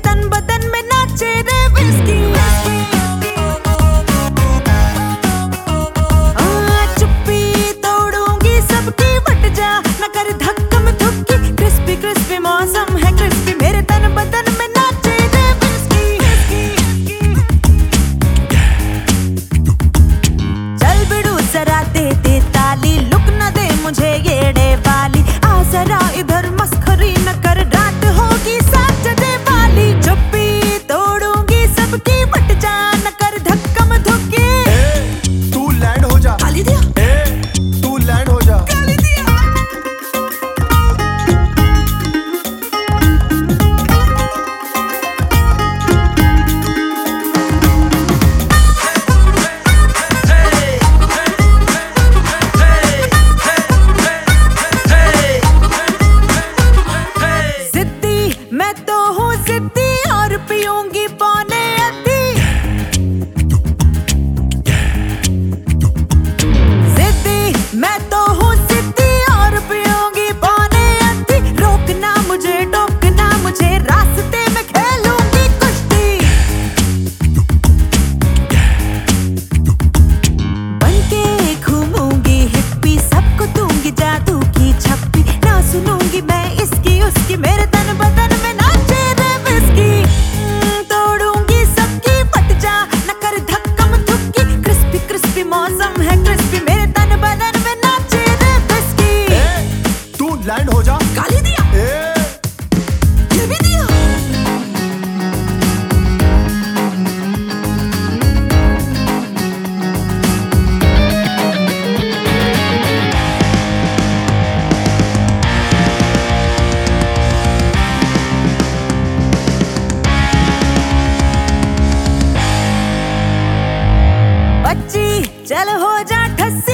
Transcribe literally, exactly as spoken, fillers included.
तन बदन में नाचे रे विस्की। चुप्पी तोड़ूंगी सबकी, बट जा न कर धक्कम धुक्की। क्रिस्पी क्रिस्पी मौसम है क्रिस्पी, मेरे तन बदन में नाचे रे विस्की। चल बिड़ू जरा दे दे ताली, लुक न दे मुझे येड़े वाली। आ जरा इधर मस्खरी न कर, रात होगी सैटरडे वाली। चुप्पी तोड़ूंगी सबकी, बट जा न कर धक्कम धुक्की। तू लैंड हो जा। गाली दिया। ए, तू लैंड हो जा। गाली दिया। मैं तो हूँ जिद्दी और पीऊंगी पौने अद्धी। जिद्दी मैं तो हूँ जिद्दी और पीऊंगी पौने अद्धी। रोकना मुझे टोकना मुझे, रास्ते में खेलूंगी कुश्ती। बनके घूमूंगी हिप्पी, सबको दूंगी जादू की छप्पी। ना सुनूंगी मैं इसकी उसकी, मेरे तन बदन में नाचे रे विस्की। तोड़ूंगी सबकी, बट जा न कर धक्कम धुक्की। क्रिस्पी क्रिस्पी मौसम है क्रिस्पी, मेरे तन बदन में नाचे रे विस्की। तू लैंड हो जा। गाली दिया। ए, ये भी दिया। बच्ची चल हो जा ठस्सी।